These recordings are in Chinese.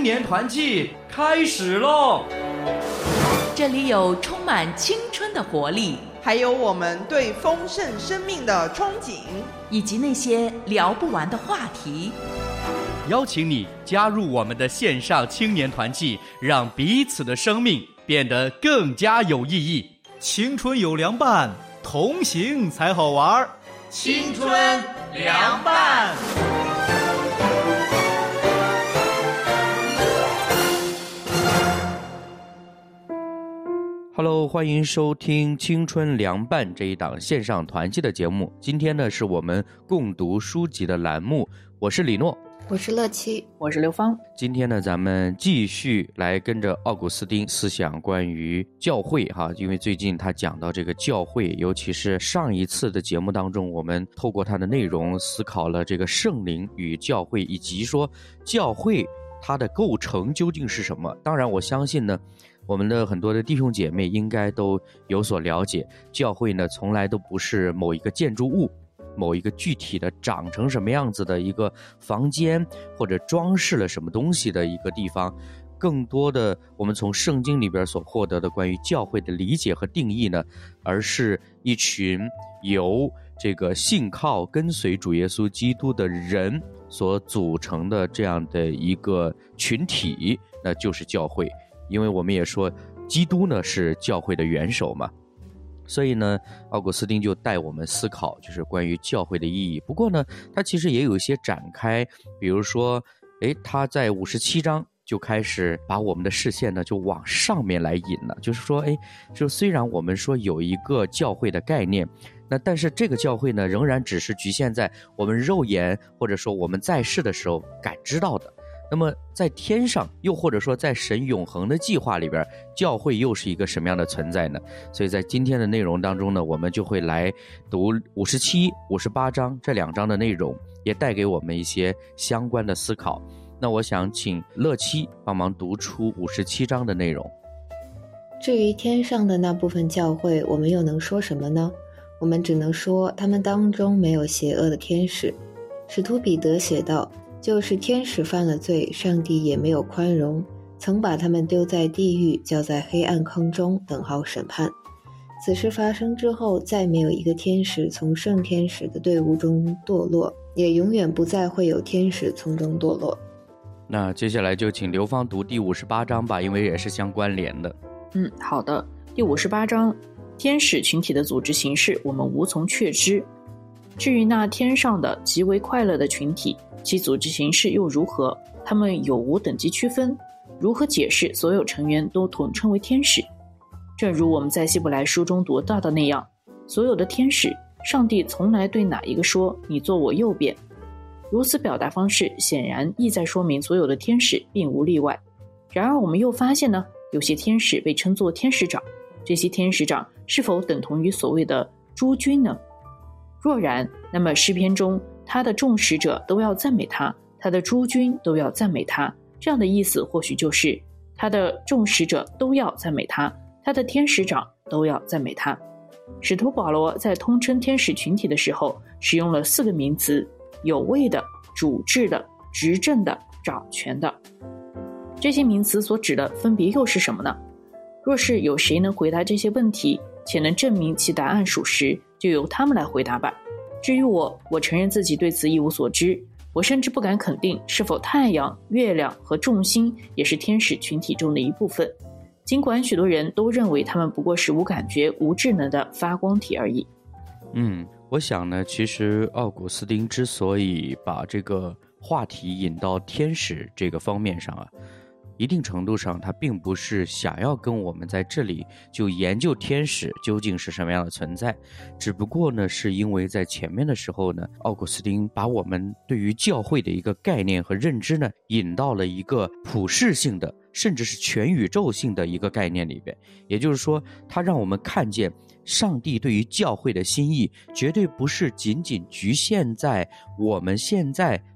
青年团契开始喽！ 这里有充满青春的活力， 还有我们对丰盛生命的憧憬， 以及那些聊不完的话题。 邀请你加入我们的线上青年团契，让彼此的生命变得更加有意义。 青春有凉伴，同行才好玩。 青春凉伴。 Hello， 欢迎收听青春凉伴这一档线上团契的节目。今天呢，是我们共读书籍的栏目，我是李诺， 我是乐七， 我是刘芳。 今天呢，咱们继续来跟着奥古斯丁思想关于教会哈，因为最近他讲到这个教会，尤其是上一次的节目当中，我们透过它的内容思考了这个圣灵与教会，以及说教会它的构成究竟是什么。当然我相信呢，我们的很多的弟兄姐妹应该都有所了解，教会呢从来都不是某一个建筑物，某一个具体的长成什么样子的一个房间，或者装饰了什么东西的一个地方。更多的我们从圣经里边所获得的关于教会的理解和定义呢，而是一群由这个信靠跟随主耶稣基督的人所组成的这样的一个群体，那就是教会。因为我们也说基督呢是教会的元首嘛，所以呢奥古斯丁就带我们思考就是关于教会的意义。不过呢他其实也有一些展开，比如说他在57章就开始把我们的视线呢就往上面来引了，就是说就虽然我们说有一个教会的概念，那但是这个教会呢仍然只是局限在我们肉眼或者说我们在世的时候感知到的。那么在天上，又或者说在神永恒的计划里边，教会又是一个什么样的存在呢？所以在今天的内容当中呢，我们就会来读57、58章这2章的内容，也带给我们一些相关的思考。那我想请乐七帮忙读出57章的内容。 至于天上的那部分教会，我们又能说什么呢？我们只能说他们当中没有邪恶的天使。使徒彼得写道，就是天使犯了罪，上帝也没有宽容，曾把他们丢在地狱，交在黑暗坑中，等候审判。此事发生之后，再没有一个天使从圣天使的队伍中堕落，也永远不再会有天使从中堕落。 那接下来就请刘芳读第58章吧，因为也是相关联的。 好的。第58章，天使群体的组织形式我们无从确知。至于那天上的极为快乐的群体，其组织形式又如何？他们有无等级区分？如何解释所有成员都统称为天使？正如我们在希伯来书中读到的那样，所有的天使，上帝从来对哪一个说你坐我右边？如此表达方式显然意在说明所有的天使并无例外。然而我们又发现呢，有些天使被称作天使长，这些天使长是否等同于所谓的诸君呢？若然，那么诗篇中他的众使者都要赞美他，他的诸君都要赞美他，这样的意思或许就是他的众使者都要赞美他，他的天使长都要赞美他。使徒保罗在通称天使群体的时候使用了4个名词：有位的、主治的、执政的、掌权的。这些名词所指的分别又是什么呢？若是有谁能回答这些问题，且能证明其答案属实，就由他们来回答吧。至于我承认自己对此一无所知，我甚至不敢肯定是否太阳、月亮和众星也是天使群体中的一部分，尽管许多人都认为他们不过是无感觉、无智能的发光体而已。 我想呢，其实奥古斯丁之所以把这个话题引到天使这个方面上一定程度上他并不是想要跟我们在这里就研究天使究竟是什么样的存在，只不过呢是因为在前面的时候呢，奥古斯丁把我们对于教会的一个概念和认知呢引到了一个普世性的甚至是全宇宙性的一个概念里边。也就是说他让我们看见上帝对于教会的心意绝对不是仅仅局限在我们现在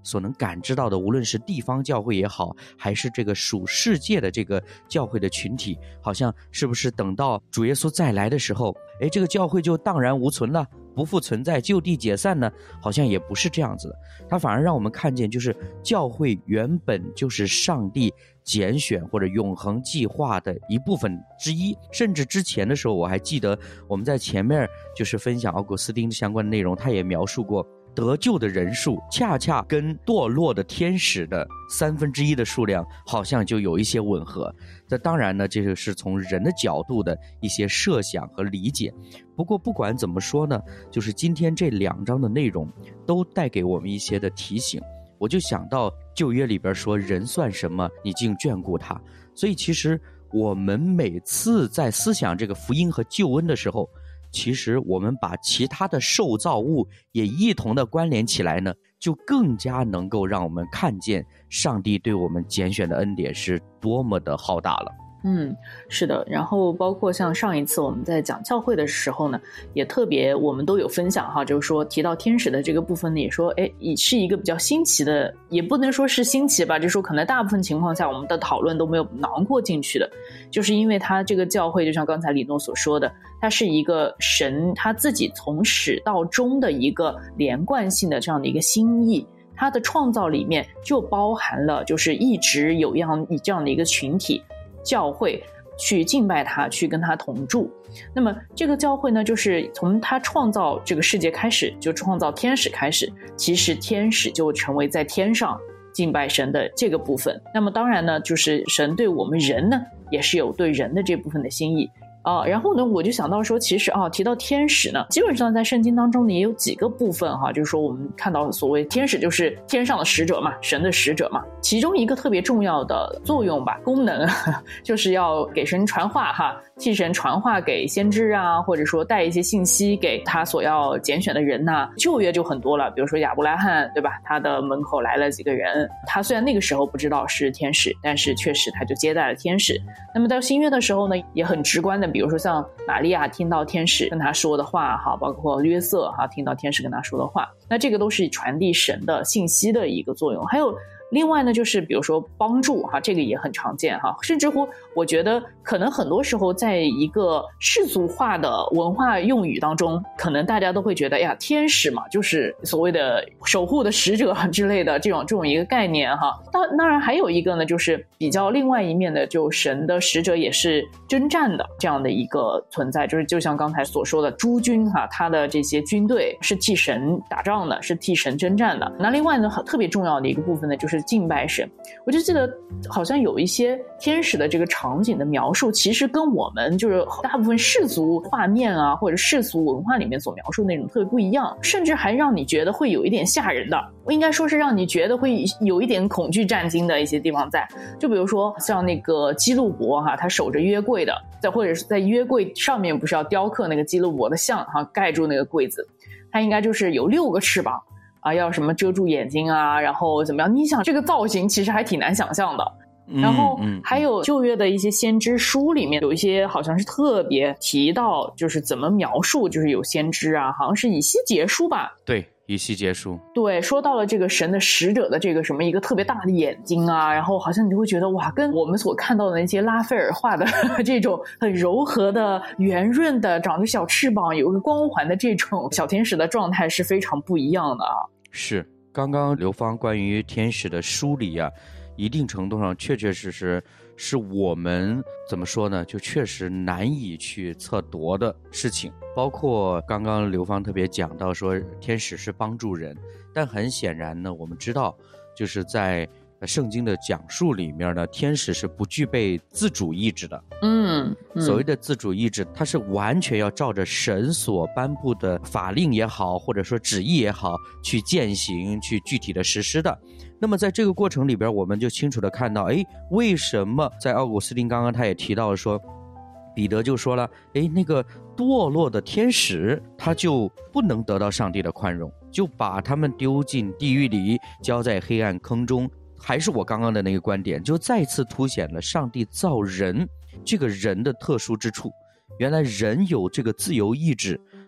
所能感知到的，无论是地方教会也好，还是这个属世界的这个教会的群体，好像是不是等到主耶稣再来的时候，这个教会就荡然无存了，不复存在，就地解散呢？好像也不是这样子的。它反而让我们看见，就是教会原本就是上帝拣选或者永恒计划的一部分之一。甚至之前的时候，我还记得我们在前面就是分享奥古斯丁相关的内容，他也描述过得救的人数恰恰跟堕落的天使的1/3的数量好像就有一些吻合。这当然呢，这个是从人的角度的一些设想和理解。不过不管怎么说呢，就是今天这2章的内容都带给我们一些的提醒。我就想到旧约里边说，人算什么，你竟眷顾他。所以其实我们每次在思想这个福音和救恩的时候，其实我们把其他的受造物也一同的关联起来呢，就更加能够让我们看见上帝对我们拣选的恩典是多么的浩大了。 是的。然后包括像上一次我们在讲教会的时候呢，也特别我们都有分享哈，就是说提到天使的这个部分呢，也说是一个比较新奇的，也不能说是新奇吧，就是说可能大部分情况下我们的讨论都没有囊括进去的，就是因为它这个教会就像刚才李诺所说的，它是一个神他自己从始到终的一个连贯性的这样的一个心意。它的创造里面就包含了就是一直有这样的一个群体教会去敬拜他，去跟他同住。那么这个教会呢，就是从他创造这个世界开始，就创造天使开始，其实天使就成为在天上敬拜神的这个部分。那么当然呢，就是神对我们人呢也是有对人的这部分的心意。然后呢，我就想到说，其实提到天使呢，基本上在圣经当中呢也有几个部分哈，就是说我们看到所谓天使就是天上的使者嘛，神的使者嘛，其中一个特别重要的作用吧，功能就是要给神传话哈，替神传话给先知啊，或者说带一些信息给他所要拣选的人呐。旧约就很多了，比如说亚伯拉罕，对吧？他的门口来了几个人，他虽然那个时候不知道是天使，但是确实他就接待了天使。那么到新约的时候呢，也很直观的，比如说像玛利亚听到天使跟他说的话哈，包括约瑟哈听到天使跟他说的话，那这个都是传递神的信息的一个作用。还有另外呢，就是比如说帮助哈，这个也很常见哈，甚至乎我觉得可能很多时候在一个世俗化的文化用语当中，可能大家都会觉得呀，天使嘛，就是所谓的守护的使者之类的这种一个概念哈。当然还有一个呢，就是比较另外一面的，就神的使者也是征战的这样的一个存在，就像刚才所说的诸军哈，他的这些军队是替神打仗的，是替神征战的。那另外呢，特别重要的一个部分呢，就是敬拜神。我就记得好像有一些天使的这个场景的描述，其实跟我们就是大部分世俗画面啊，或者世俗文化里面所描述的那种特别不一样，甚至还让你觉得会有一点吓人的，我应该说是让你觉得会有一点恐惧战惊的一些地方在。就比如说像那个基路伯哈，他守着约柜的，或者是在约柜上面不是要雕刻那个基路伯的像哈，盖住那个柜子，他应该就是有6个翅膀啊，要什么遮住眼睛啊，然后怎么样？你想这个造型其实还挺难想象的。然后还有旧约的一些先知书里面有一些好像是特别提到，就是怎么描述，就是有先知啊，好像是以西结书吧？ 对，以西结书。 对，说到了这个神的使者的这个什么一个特别大的眼睛啊，然后好像你就会觉得哇，跟我们所看到的那些拉斐尔画的这种很柔和的、圆润的、长着小翅膀、有个光环的这种小天使的状态是非常不一样的啊。 是，刚刚刘芳关于天使的梳理啊，一定程度上确实是我们怎么说呢，就确实难以去测度的事情。包括刚刚刘芳特别讲到说天使是帮助人，但很显然呢，我们知道就是在圣经的讲述里面呢，天使是不具备自主意志的。所谓的自主意志，它是完全要照着神所颁布的法令也好，或者说旨意也好，去践行，去具体的实施的。那么在这个过程里边，我们就清楚的看到，为什么在奥古斯丁刚刚他也提到了说，彼得就说了，那个堕落的天使他就不能得到上帝的宽容，就把他们丢进地狱里，交在黑暗坑中。还是我刚刚的那个观点，就再次凸显了上帝造人这个人的特殊之处。原来人有这个自由意志，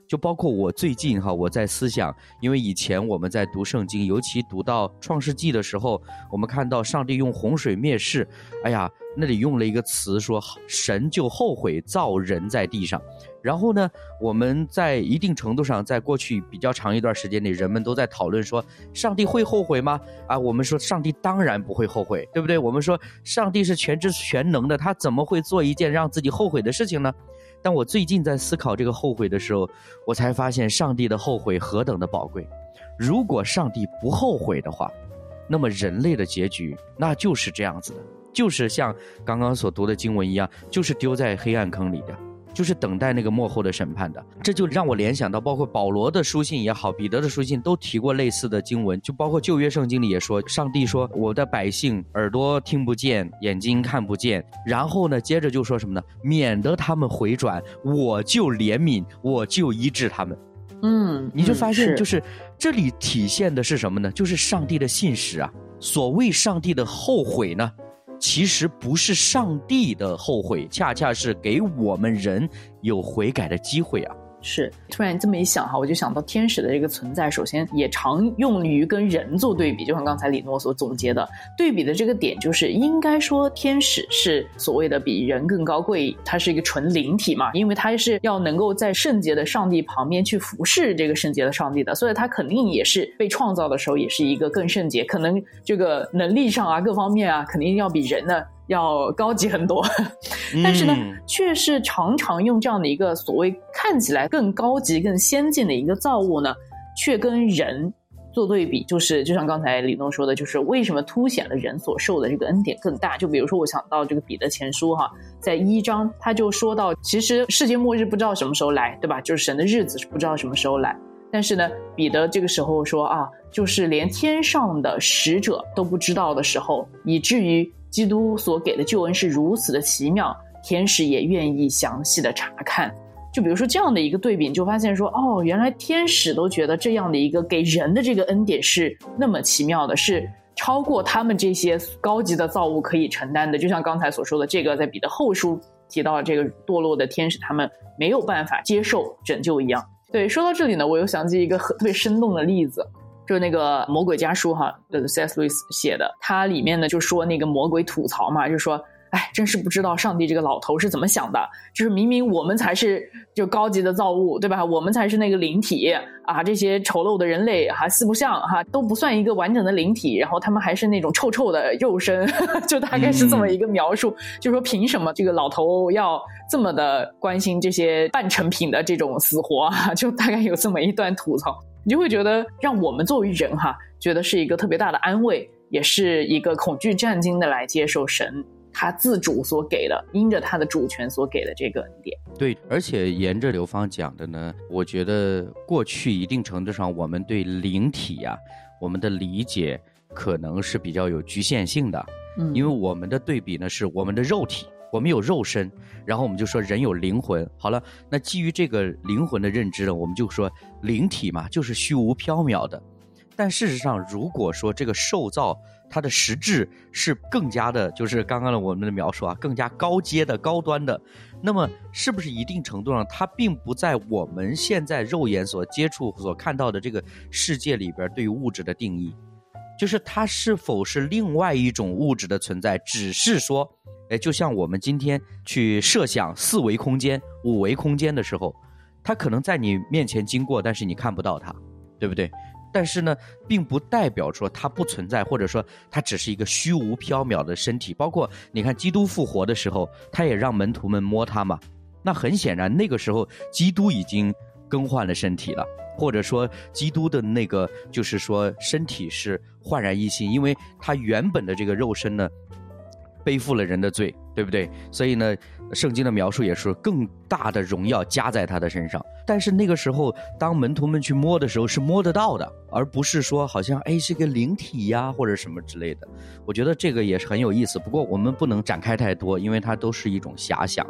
就包括我最近我在思想，因为以前我们在读圣经，尤其读到创世纪的时候，我们看到上帝用洪水灭世，哎呀，那里用了一个词说神就后悔造人在地上。然后呢，我们在一定程度上，在过去比较长一段时间里，人们都在讨论说上帝会后悔吗？我们说上帝当然不会后悔，对不对？我们说上帝是全知全能的，他怎么会做一件让自己后悔的事情呢？但我最近在思考这个后悔的时候，我才发现上帝的后悔何等的宝贵。如果上帝不后悔的话，那么人类的结局那就是这样子的，就是像刚刚所读的经文一样，就是丢在黑暗坑里的，就是等待那个末后的审判的。这就让我联想到，包括保罗的书信也好，彼得的书信都提过类似的经文，就包括旧约圣经里也说，上帝说我的百姓耳朵听不见，眼睛看不见，然后呢接着就说什么呢？免得他们回转，我就怜悯，我就医治他们。你就发现就是这里体现的是什么呢？就是上帝的信实啊。所谓上帝的后悔呢，其实不是上帝的后悔，恰恰是给我们人有悔改的机会啊。 是，突然这么一想我就想到天使的这个存在，首先也常用于跟人做对比，就像刚才李诺所总结的，对比的这个点就是应该说天使是所谓的比人更高贵，它是一个纯灵体嘛，因为它是要能够在圣洁的上帝旁边去服侍这个圣洁的上帝的，所以它肯定也是被创造的时候也是一个更圣洁，可能这个能力上各方面肯定要比人呢要高级很多但是呢却是常常用这样的一个所谓看起来更高级更先进的一个造物呢，却跟人做对比，就像刚才李诺说的，就是为什么凸显了人所受的这个恩典更大。就比如说我想到这个彼得前书在1章他就说到，其实世界末日不知道什么时候来，对吧？就是神的日子是不知道什么时候来，但是呢彼得这个时候说就是连天上的使者都不知道的时候，以至于基督所给的救恩是如此的奇妙，天使也愿意详细的查看。就比如说这样的一个对比，你就发现说原来天使都觉得这样的一个给人的这个恩典是那么奇妙的，是超过他们这些高级的造物可以承担的。就像刚才所说的，这个在彼得后书提到这个堕落的天使他们没有办法接受拯救一样。对，说到这里呢，我又想起一个特别生动的例子，就是那个魔鬼家书C.S. Lewis 写的，他里面呢就说那个魔鬼吐槽嘛，就说真是不知道上帝这个老头是怎么想的，就是明明我们才是就高级的造物，对吧？我们才是那个灵体这些丑陋的人类四不像都不算一个完整的灵体，然后他们还是那种臭臭的肉身就大概是这么一个描述就说凭什么这个老头要这么的关心这些半成品的这种死活就大概有这么一段吐槽，你就会觉得让我们作为人觉得是一个特别大的安慰，也是一个恐惧战惊的来接受神他自主所给的，因着他的主权所给的这个恩典。 对，而且沿着刘芳讲的呢，我觉得过去一定程度上我们对灵体我们的理解可能是比较有局限性的，因为我们的对比呢是我们的肉体，我们有肉身，然后我们就说人有灵魂。好了，那基于这个灵魂的认知呢，我们就说灵体嘛就是虚无缥缈的。但事实上如果说这个受造它的实质是更加的，就是刚刚的我们的描述更加高阶的高端的，那么是不是一定程度上它并不在我们现在肉眼所接触所看到的这个世界里边对于物质的定义，就是它是否是另外一种物质的存在，只是说就像我们今天去设想4维空间5维空间的时候，它可能在你面前经过，但是你看不到它，对不对？但是呢并不代表说它不存在，或者说它只是一个虚无缥缈的身体。包括你看基督复活的时候，他也让门徒们摸他嘛，那很显然那个时候基督已经更换了身体了，或者说基督的那个就是说身体是焕然一新，因为他原本的这个肉身呢背负了人的罪，对不对？所以呢圣经的描述也是更大的荣耀加在他的身上。但是那个时候当门徒们去摸的时候是摸得到的，而不是说好像是个灵体或者什么之类的。我觉得这个也是很有意思，不过我们不能展开太多，因为它都是一种遐想。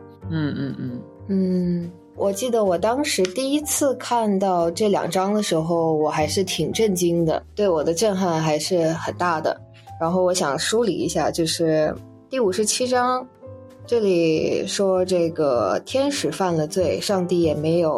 我记得我当时第一次看到这2章的时候，我还是挺震惊的，对我的震撼还是很大的。然后我想梳理一下，就是第57章这里说这个天使犯了罪，上帝也没有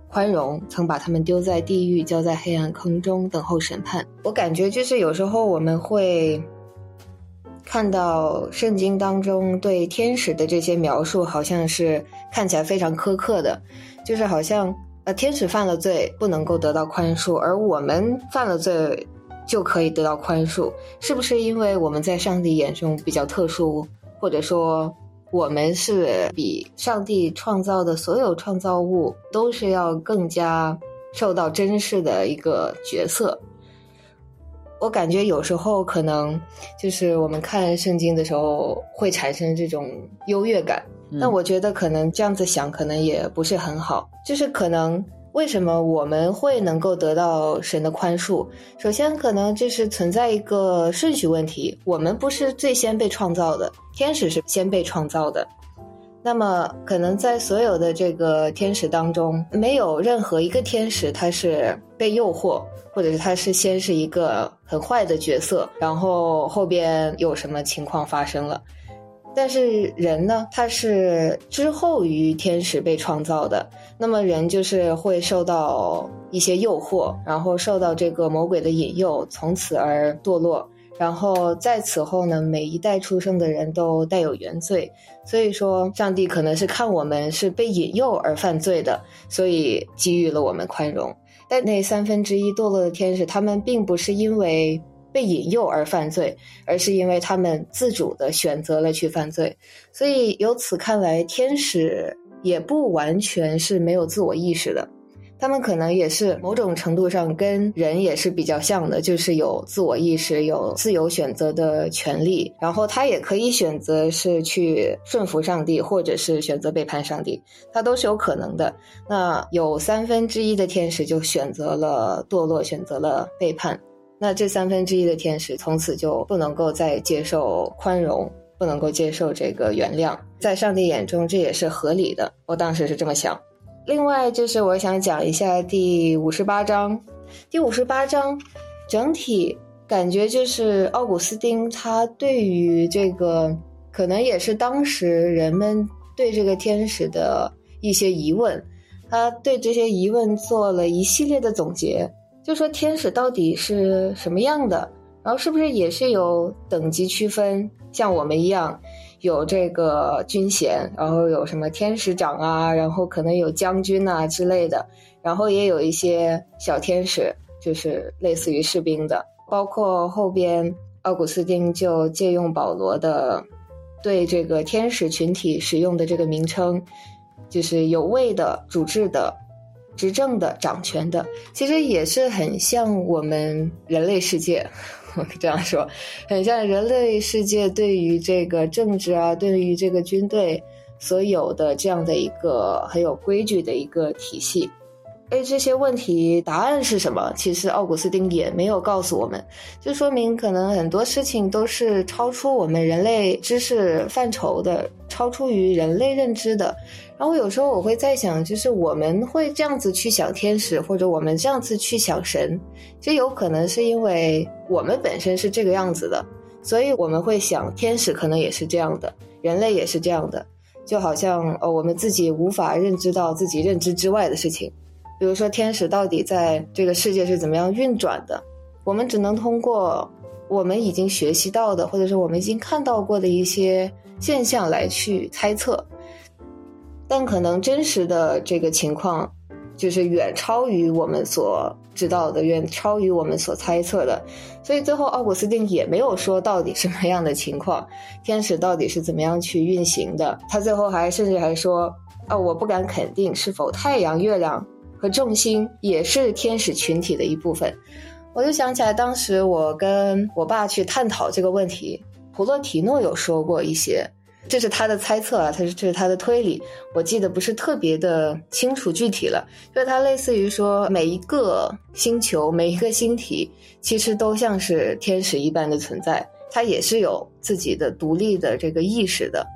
宽容，曾把他们丢在地狱，交在黑暗坑中等候审判。我感觉就是有时候我们会看到圣经当中对天使的这些描述，好像是看起来非常苛刻的，就是好像天使犯了罪不能够得到宽恕，而我们犯了罪就可以得到宽恕。是不是因为我们在上帝眼中比较特殊，或者说我们是比上帝创造的所有创造物都是要更加受到珍视的一个角色？我感觉有时候可能就是我们看圣经的时候会产生这种优越感，但我觉得可能这样子想可能也不是很好。就是可能为什么我们会能够得到神的宽恕，首先可能就是存在一个顺序问题，我们不是最先被创造的，天使是先被创造的。那么可能在所有的这个天使当中，没有任何一个天使他是被诱惑，或者是他是先是一个很坏的角色，然后后边有什么情况发生了。但是人呢，他是之后于天使被创造的，那么人就是会受到一些诱惑，然后受到这个魔鬼的引诱，从此而堕落。然后在此后呢，每一代出生的人都带有原罪，所以说上帝可能是看我们是被引诱而犯罪的，所以给予了我们宽容。但那1/3堕落的天使，他们并不是因为被引诱而犯罪，而是因为他们自主的选择了去犯罪。所以由此看来，天使也不完全是没有自我意识的，他们可能也是某种程度上跟人也是比较像的，就是有自我意识，有自由选择的权利，然后他也可以选择是去顺服上帝，或者是选择背叛上帝，他都是有可能的。那有1/3的天使就选择了堕落，选择了背叛，那这1/3的天使从此就不能够再接受宽容，不能够接受这个原谅，在上帝眼中这也是合理的，我当时是这么想。另外就是我想讲一下第58章。第58章整体感觉就是奥古斯丁他对于这个可能也是当时人们对这个天使的一些疑问，他对这些疑问做了一系列的总结，就说天使到底是什么样的，然后是不是也是有等级区分，像我们一样有这个军衔，然后有什么天使长啊，然后可能有将军啊之类的，然后也有一些小天使，就是类似于士兵的。包括后边奥古斯丁就借用保罗的对这个天使群体使用的这个名称，就是有位的、主治的、执政的、掌权的，其实也是很像我们人类世界，我这样说，很像人类世界对于这个政治啊，对于这个军队所有的这样的一个很有规矩的一个体系。这些问题答案是什么？其实奥古斯丁也没有告诉我们，就说明可能很多事情都是超出我们人类知识范畴的，超出于人类认知的。然后有时候我会在想，就是我们会这样子去想天使，或者我们这样子去想神，这有可能是因为我们本身是这个样子的，所以我们会想天使可能也是这样的，人类也是这样的，就好像我们自己无法认知到自己认知之外的事情。比如说天使到底在这个世界是怎么样运转的，我们只能通过我们已经学习到的，或者是我们已经看到过的一些现象来去猜测，但可能真实的这个情况就是远超于我们所知道的，远超于我们所猜测的。所以最后奥古斯丁也没有说到底什么样的情况，天使到底是怎么样去运行的，他最后甚至还说我不敢肯定是否太阳、月亮和众星也是天使群体的一部分。我就想起来当时我跟我爸去探讨这个问题，普洛提诺有说过一些，这是他的猜测啊，这是他的推理，我记得不是特别的清楚具体了，就是他类似于说每一个星球、每一个星体其实都像是天使一般的存在，他也是有自己的独立的这个意识的。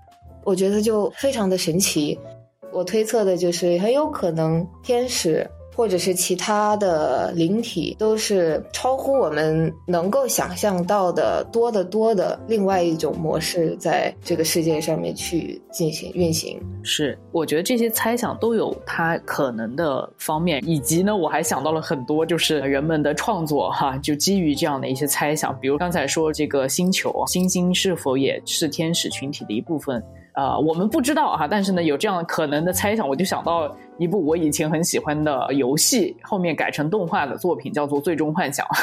我觉得就非常的神奇。我推测的就是很有可能天使或者是其他的灵体，都是超乎我们能够想象到的多的另外一种模式在这个世界上面去进行运行。 是，我觉得这些猜想都有它可能的方面，以及呢我还想到了很多就是人们的创作就基于这样的一些猜想，比如刚才说这个星球星星是否也是天使群体的一部分，我们不知道但是呢有这样可能的猜想，我就想到一部我以前很喜欢的游戏，后面改成动画的作品，叫做《最终幻想》。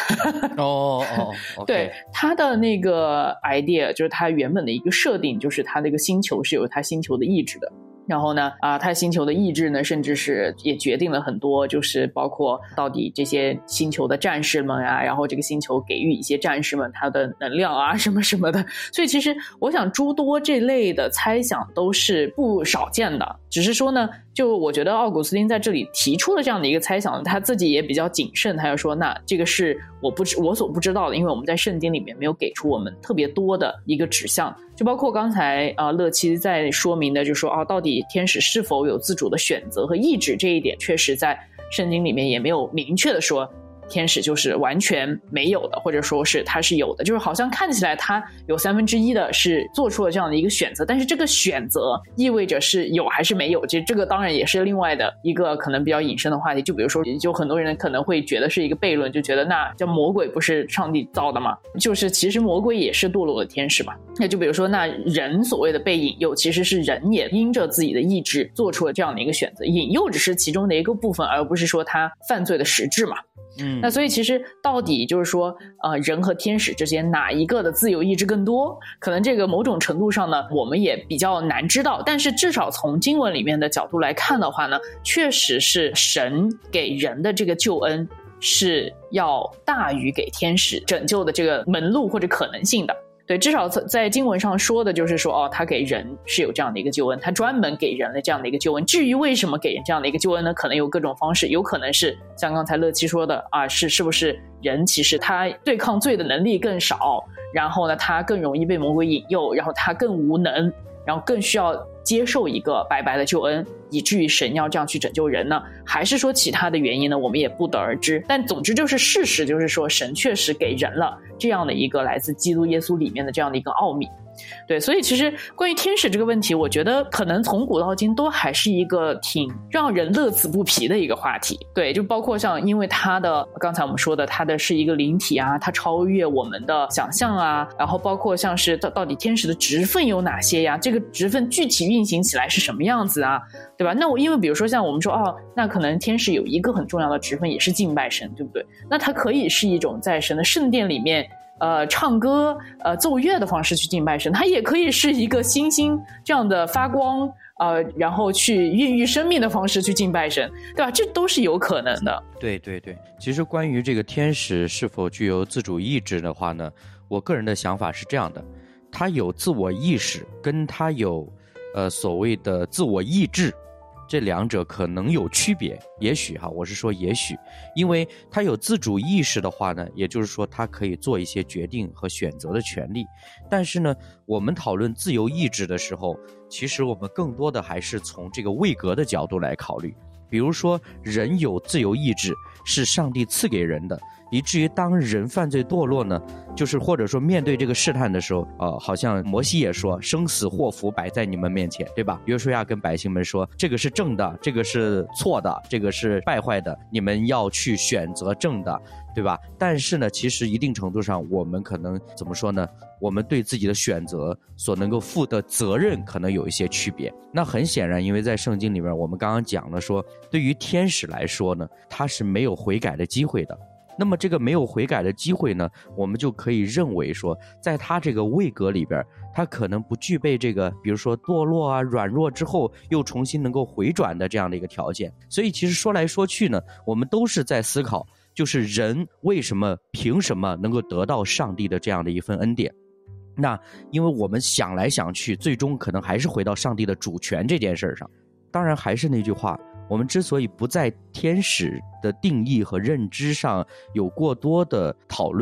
okay. 对，它的那个 idea 就是它原本的一个设定，就是它这个星球是有它星球的意志的。然后呢它星球的意志呢甚至是也决定了很多，就是包括到底这些星球的战士们然后这个星球给予一些战士们他的能量什么什么的。所以其实我想诸多这类的猜想都是不少见的，只是说呢就我觉得奥古斯丁在这里提出了这样的一个猜想，他自己也比较谨慎，他就说那这个是我所不知道的，因为我们在圣经里面没有给出我们特别多的一个指向，就包括刚才乐七在说明的，就说到底天使是否有自主的选择和意志，这一点确实在圣经里面也没有明确的说天使就是完全没有的，或者说是他是有的，就是好像看起来他有1/3的是做出了这样的一个选择，但是这个选择意味着是有还是没有，这个当然也是另外的一个可能比较引申的话题。就比如说就很多人可能会觉得是一个悖论，就觉得那叫魔鬼不是上帝造的吗？就是其实魔鬼也是堕落的天使嘛。那就比如说那人所谓的被引诱，其实是人也因着自己的意志做出了这样的一个选择，引诱只是其中的一个部分，而不是说他犯罪的实质嘛。那所以其实到底就是说人和天使之间哪一个的自由意志更多，可能这个某种程度上呢我们也比较难知道，但是至少从经文里面的角度来看的话呢，确实是神给人的这个救恩是要大于给天使拯救的这个门路或者可能性的。对，至少在经文上说的就是说他给人是有这样的一个救恩，他专门给人的这样的一个救恩。至于为什么给人这样的一个救恩呢，可能有各种方式，有可能是像刚才乐七说的是不是人其实他对抗罪的能力更少，然后呢他更容易被魔鬼引诱，然后他更无能，然后更需要接受一个白白的救恩，以至于神要这样去拯救人呢？还是说其他的原因呢？我们也不得而知。但总之就是事实就是说神确实给人了这样的一个来自基督耶稣里面的这样的一个奥秘。对，所以其实关于天使这个问题，我觉得可能从古到今都还是一个挺让人乐此不疲的一个话题。对，就包括像因为它的刚才我们说的它的是一个灵体它超越我们的想象然后包括像是到底天使的职分有哪些这个职分具体运行起来是什么样子对吧？那因为比如说像我们说那可能天使有一个很重要的职分也是敬拜神，对不对？那它可以是一种在神的圣殿里面唱歌奏乐的方式去敬拜神，它也可以是一个星星这样的发光然后去孕育生命的方式去敬拜神，对吧？这都是有可能的。 对对对，其实关于这个天使是否具有自主意志的话呢，我个人的想法是这样的，他有自我意识跟他有所谓的自我意志，这两者可能有区别，也许我是说也许，因为他有自主意识的话呢，也就是说他可以做一些决定和选择的权利。但是呢，我们讨论自由意志的时候，其实我们更多的还是从这个位格的角度来考虑。比如说人有自由意志是上帝赐给人的，以至于当人犯罪堕落呢，就是或者说面对这个试探的时候好像摩西也说生死祸福摆在你们面前，对吧？约书亚跟百姓们说这个是正的，这个是错的，这个是败坏的，你们要去选择正的，对吧？但是呢，其实一定程度上我们可能怎么说呢，我们对自己的选择所能够负的责任可能有一些区别。那很显然，因为在圣经里面我们刚刚讲了说，对于天使来说呢，他是没有悔改的机会的。那么这个没有悔改的机会呢，我们就可以认为说，在他这个位格里边，他可能不具备这个比如说堕落软弱之后又重新能够回转的这样的一个条件。所以其实说来说去呢，我们都是在思考，就是人为什么凭什么能够得到上帝的这样的一份恩典。那因为我们想来想去，最终可能还是回到上帝的主权这件事上。当然还是那句话，我们之所以不在天使的定义和认知上有过多的讨论，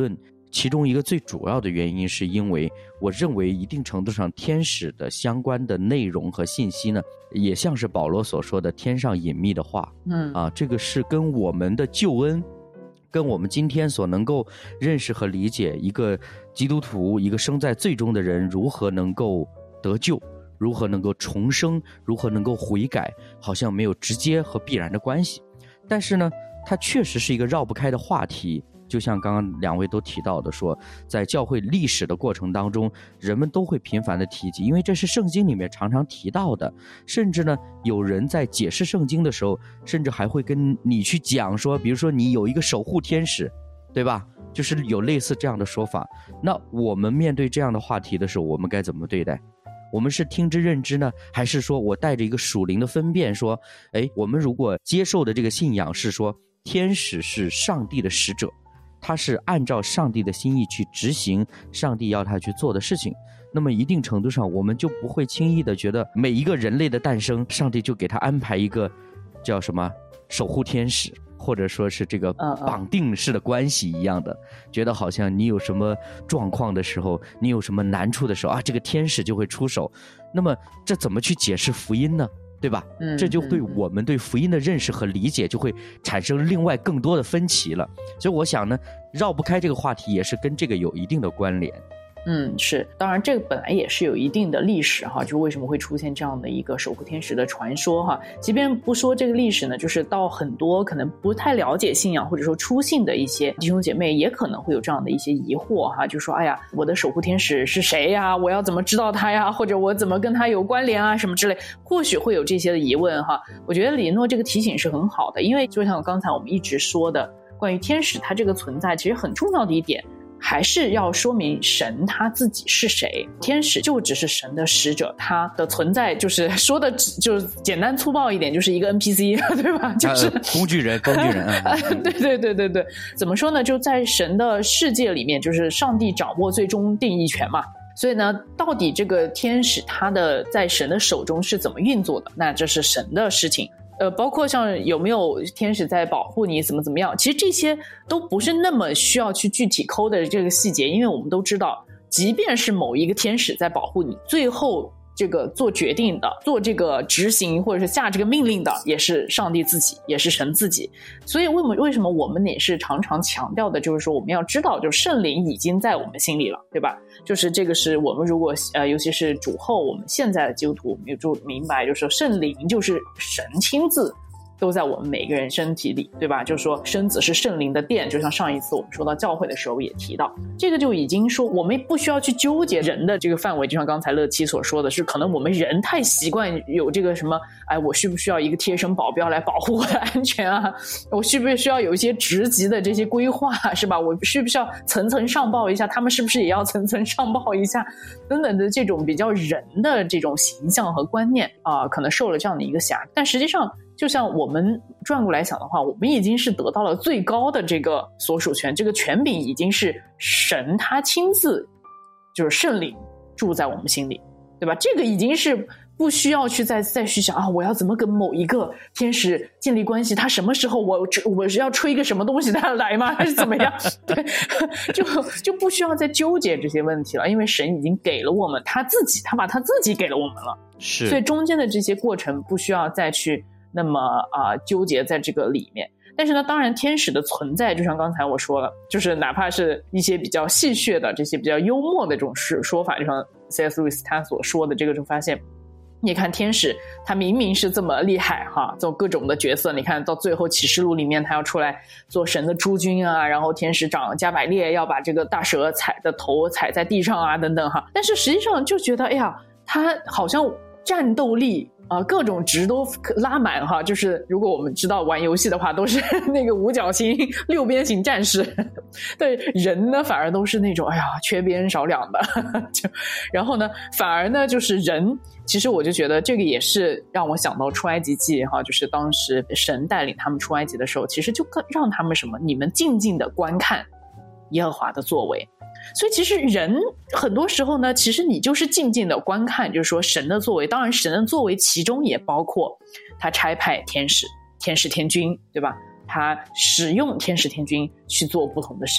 其中一个最主要的原因是因为我认为一定程度上天使的相关的内容和信息呢，也像是保罗所说的天上隐秘的话，这个是跟我们的救恩，跟我们今天所能够认识和理解一个基督徒，一个生在罪中的人如何能够得救，如何能够重生，如何能够悔改，好像没有直接和必然的关系。但是呢，它确实是一个绕不开的话题，就像刚刚两位都提到的说，在教会历史的过程当中，人们都会频繁的提及，因为这是圣经里面常常提到的，甚至呢有人在解释圣经的时候，甚至还会跟你去讲说，比如说你有一个守护天使，对吧，就是有类似这样的说法。那我们面对这样的话题的时候，我们该怎么对待？我们是听之任之呢，还是说我带着一个属灵的分辨说，我们如果接受的这个信仰是说天使是上帝的使者，他是按照上帝的心意去执行上帝要他去做的事情，那么一定程度上我们就不会轻易的觉得每一个人类的诞生上帝就给他安排一个叫什么守护天使，或者说是这个绑定式的关系一样的，觉得好像你有什么状况的时候，你有什么难处的时候啊，这个天使就会出手。那么这怎么去解释福音呢？对吧？这就对我们对福音的认识和理解就会产生另外更多的分歧了。所以我想呢，绕不开这个话题也是跟这个有一定的关联。 是，当然这个本来也是有一定的历史哈，就为什么会出现这样的一个守护天使的传说哈。即便不说这个历史呢，就是到很多可能不太了解信仰或者说初信的一些弟兄姐妹，也可能会有这样的一些疑惑哈，就说哎呀，我的守护天使是谁呀？我要怎么知道他呀？或者我怎么跟他有关联啊？什么之类，或许会有这些的疑问哈。我觉得李诺这个提醒是很好的，因为就像刚才我们一直说的，关于天使他这个存在，其实很重要的一点还是要说明神他自己是谁。天使就只是神的使者，他的存在就是说的就是简单粗暴一点，就是一个 NPC 对吧，就是工具人对，怎么说呢，就在神的世界里面，就是上帝掌握最终定义权嘛。所以呢，到底这个天使他的在神的手中是怎么运作的，那这是神的事情。包括像有没有天使在保护你怎么样，其实这些都不是那么需要去具体抠的这个细节，因为我们都知道，即便是某一个天使在保护你，最后这个做决定的，做这个执行或者是下这个命令的，也是上帝自己，也是神自己。所以为什么我们也是常常强调的，就是说我们要知道，就圣灵已经在我们心里了，对吧？就是这个是我们如果尤其是主后，我们现在的基督徒，我们就明白，就是说圣灵就是神亲自都在我们每个人身体里，对吧？就是说身子是圣灵的殿，就像上一次我们说到教会的时候也提到，这个就已经说我们不需要去纠结人的这个范围，就像刚才乐七所说的，是可能我们人太习惯有这个什么，我需不需要一个贴身保镖来保护我的安全啊？我需不需要有一些职级的这些规划，是吧？我需不需要层层上报一下，他们是不是也要层层上报一下等等的这种比较人的这种形象和观念可能受了这样的一个辖。但实际上就像我们转过来想的话，我们已经是得到了最高的这个所属权，这个权柄已经是神他亲自，就是圣灵住在我们心里，对吧？这个已经是不需要去再去想我要怎么跟某一个天使建立关系，他什么时候我是要吹一个什么东西他来吗？还是怎么样？对，就不需要再纠结这些问题了，因为神已经给了我们他自己，他把他自己给了我们了， 是， 所以中间的这些过程不需要再去那么纠结在这个里面。但是呢，当然天使的存在就像刚才我说了，就是哪怕是一些比较戏谑的这些比较幽默的这种说法，就像 C.S. Lewis 他所说的这个，就发现你看天使他明明是这么厉害哈，这种各种的角色，你看到最后启示录里面他要出来做神的诸君啊，然后天使长加百列要把这个大蛇的头踩在地上啊等等哈，但是实际上就觉得他好像战斗力各种值都拉满哈，就是如果我们知道玩游戏的话，都是那个五角星六边形战士，对人呢反而都是那种缺边少两的然后呢反而呢就是人，其实我就觉得这个也是让我想到出埃及记哈，就是当时神带领他们出埃及的时候，其实就让他们什么，你们静静的观看耶和华的作为。所以其实人很多时候呢，其实你就是静静的观看，就是说神的作为，当然神的作为其中也包括他差派天使天君，对吧？他使用天使天君去做不同的事情，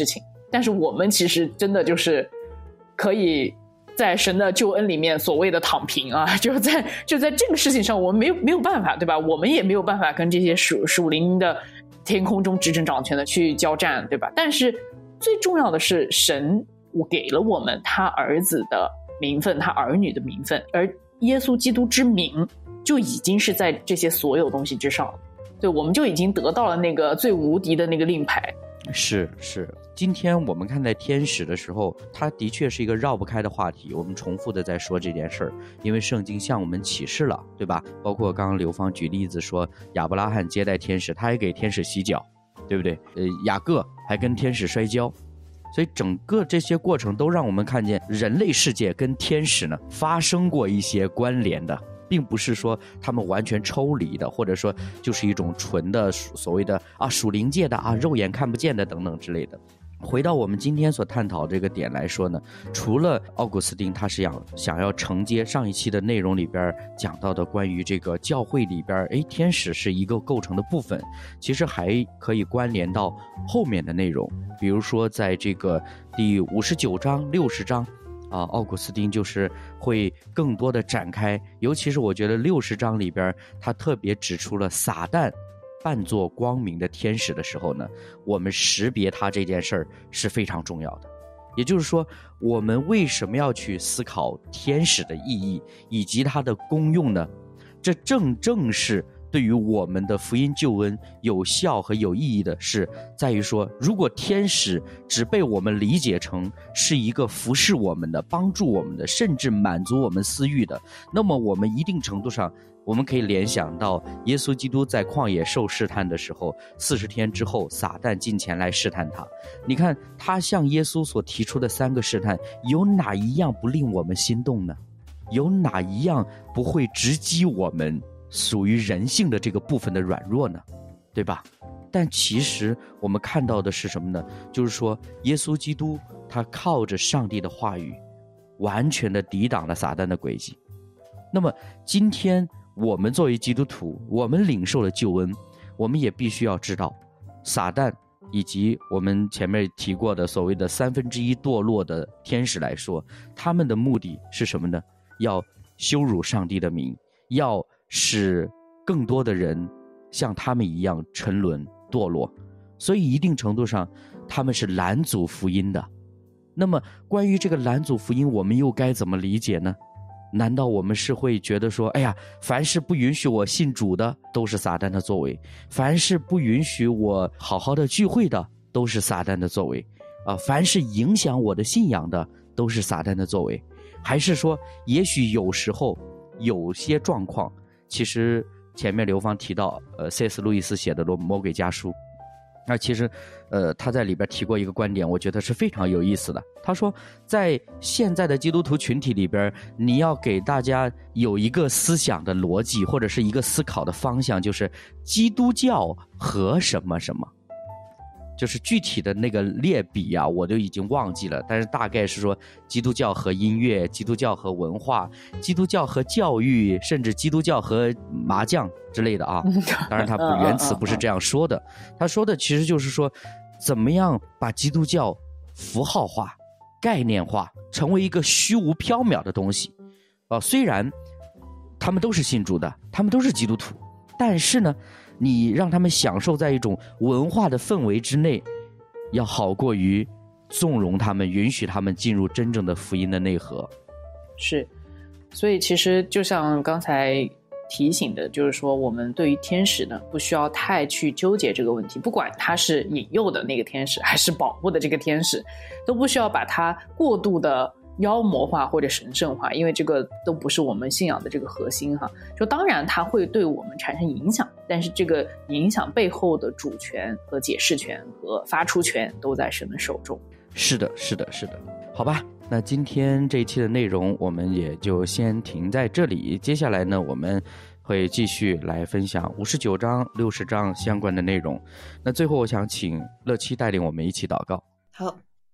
但是我们其实真的就是可以在神的救恩里面所谓的躺平啊，就在这个事情上我们没有办法，对吧？我们也没有办法跟这些属灵的天空中执政掌权的去交战，对吧？但是最重要的是神给了我们他儿子的名分，他儿女的名分，而耶稣基督之名就已经是在这些所有东西之上，对，我们就已经得到了那个最无敌的那个令牌。 是，今天我们看待天使的时候，它的确是一个绕不开的话题，我们重复的在说这件事儿，因为圣经向我们启示了，对吧？包括刚刚刘芳举例子说亚伯拉罕接待天使，他还给天使洗脚，对不对？雅各还跟天使摔跤，所以整个这些过程都让我们看见人类世界跟天使呢发生过一些关联的，并不是说他们完全抽离的，或者说就是一种纯的所谓的属灵界的肉眼看不见的等等之类的。回到我们今天所探讨这个点来说呢，除了奥古斯丁他是想要承接上一期的内容里边讲到的关于这个教会里边天使是一个构成的部分，其实还可以关联到后面的内容，比如说在这个第59章60章奥古斯丁就是会更多的展开，尤其是我觉得60章里边他特别指出了撒旦扮作光明的天使的时候呢，我们识别他这件事儿是非常重要的。也就是说，我们为什么要去思考天使的意义以及它的功用呢？这正是对于我们的福音救恩有效和有意义的是在于说，如果天使只被我们理解成是一个服侍我们的、帮助我们的，甚至满足我们私欲的，那么我们一定程度上我们可以联想到耶稣基督在旷野受试探的时候，40天之后撒旦近前来试探他，你看他向耶稣所提出的3个试探，有哪一样不令我们心动呢？有哪一样不会直击我们属于人性的这个部分的软弱呢？对吧？但其实我们看到的是什么呢？就是说耶稣基督他靠着上帝的话语完全的抵挡了撒旦的诡计。那么今天我们作为基督徒，我们领受了救恩，我们也必须要知道撒旦以及我们前面提过的所谓的1/3堕落的天使来说，他们的目的是什么呢？要羞辱上帝的名，要使更多的人像他们一样沉沦堕落，所以一定程度上他们是拦阻福音的。那么关于这个拦阻福音，我们又该怎么理解呢？难道我们是会觉得说，哎呀，凡是不允许我信主的都是撒旦的作为，凡是不允许我好好的聚会的都是撒旦的作为凡是影响我的信仰的都是撒旦的作为？还是说也许有时候有些状况，其实前面刘芳提到C.S. 路易斯写的《魔鬼家书》，那其实他在里边提过一个观点，我觉得是非常有意思的。他说在现在的基督徒群体里边，你要给大家有一个思想的逻辑或者是一个思考的方向，就是基督教和什么什么，就是具体的那个列比我都已经忘记了，但是大概是说基督教和音乐，基督教和文化，基督教和教育，甚至基督教和麻将之类的当然他原词不是这样说的，他说的其实就是说怎么样把基督教符号化、概念化，成为一个虚无缥缈的东西虽然他们都是信主的，他们都是基督徒，但是呢你让他们享受在一种文化的氛围之内，要好过于纵容他们，允许他们进入真正的福音的内核。 是，所以其实就像刚才提醒的，就是说我们对于天使呢，不需要太去纠结这个问题，不管他是引诱的那个天使还是保护的这个天使，都不需要把它过度的妖魔化或者神圣化，因为这个都不是我们信仰的这个核心就当然它会对我们产生影响，但是这个影响背后的主权和解释权和发出权都在神的手中。 是的，好吧，那今天这一期的内容我们也就先停在这里，接下来呢我们会继续来分享59章60章相关的内容。那最后我想请乐七带领我们一起祷告。 好，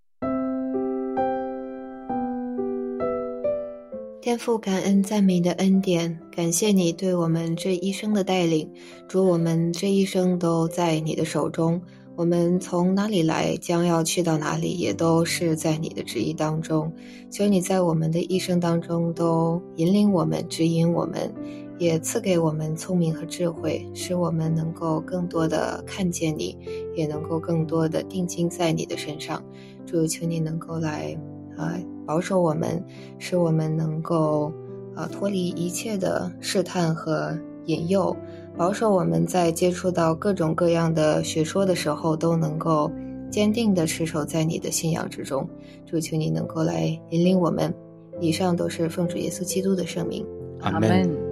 天父，感恩赞美的恩典，感谢你对我们这一生的带领，主，我们这一生都在你的手中， 我们从哪里来，将要去到哪里，也都是在你的旨意当中。求你在我们的一生当中都引领我们，指引我们，也赐给我们聪明和智慧，使我们能够更多的看见你，也能够更多的定睛在你的身上。主，求你能够来保守我们，使我们能够脱离一切的试探和引诱，保守我们在接触到各种各样的学说的时候，都能够坚定地持守在你的信仰之中。主，求你能够来引领我们。以上都是奉主耶稣基督的圣名， 阿们。